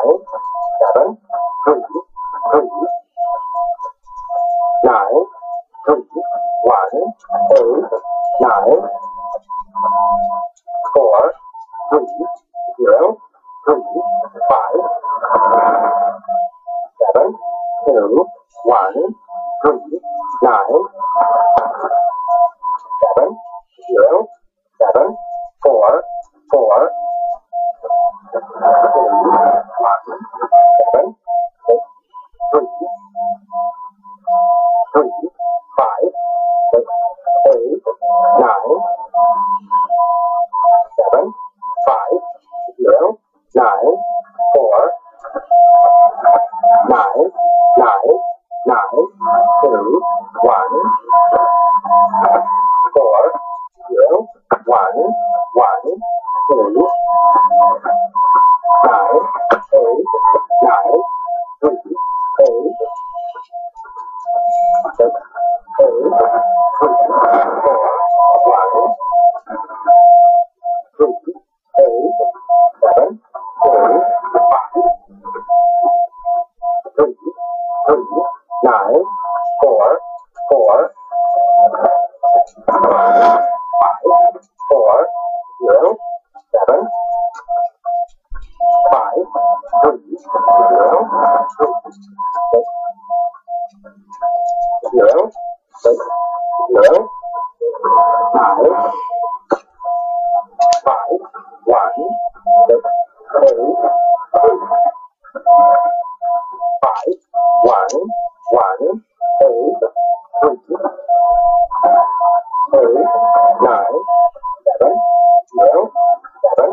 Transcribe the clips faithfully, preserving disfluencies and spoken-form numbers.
nine, seven, three, three, nine, three, one, eight, nine, four, three, zero, three, five, seven, two, one, three, nine, seven, zero, seven, four, four, three, one, seven, six, three, three, five, six, eight, nine, seven, five, zero, nine, four, nine, nine, nine, two, one, four, zero, one, one, two, nine, eight, nine, three, eight, six, eight, three, four, one, three, eight, seven, two, five, three, three, nine, four, four, five, four, zero, seven, five, three, zero, three, six, zero, six, zero, nine, five, one, six, eight, five, one, one, eight, three, eight, nine, seven, zero, seven,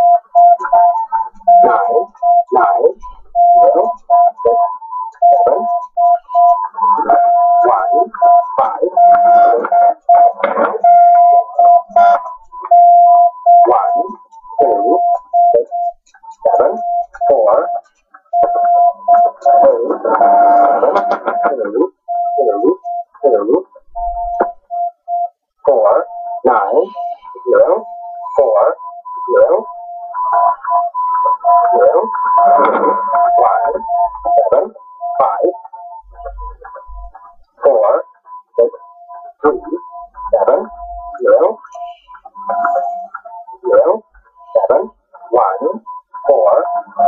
nine, nine, zero, six, seven, one, five, one, two, six, seven, four, eight, seven, two, two, two, four, nine, zero, four, zero, zero, one, seven, five, four, six, three, seven, zero, zero, seven, one, four,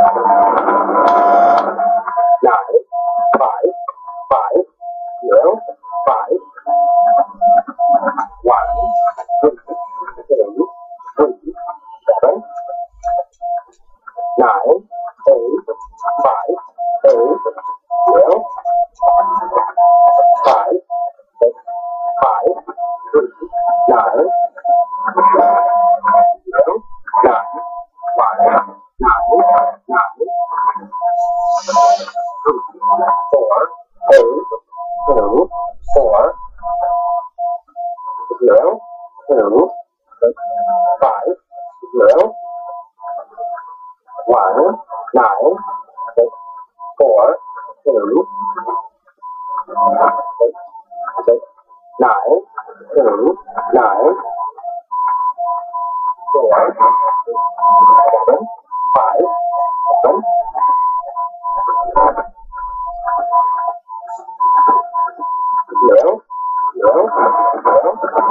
nine, five, five, zero, five, one, three, two, three, seven, nine, eight, five, eight, zero, five, six, five, three, nine, zero, nine, one, nine, nine, three, four, eight, two, four, zero, two, six, five, zero, one, nine, six, four, two, six, six, nine, two, nine, four, seven, five, seven, zero, zero, zero,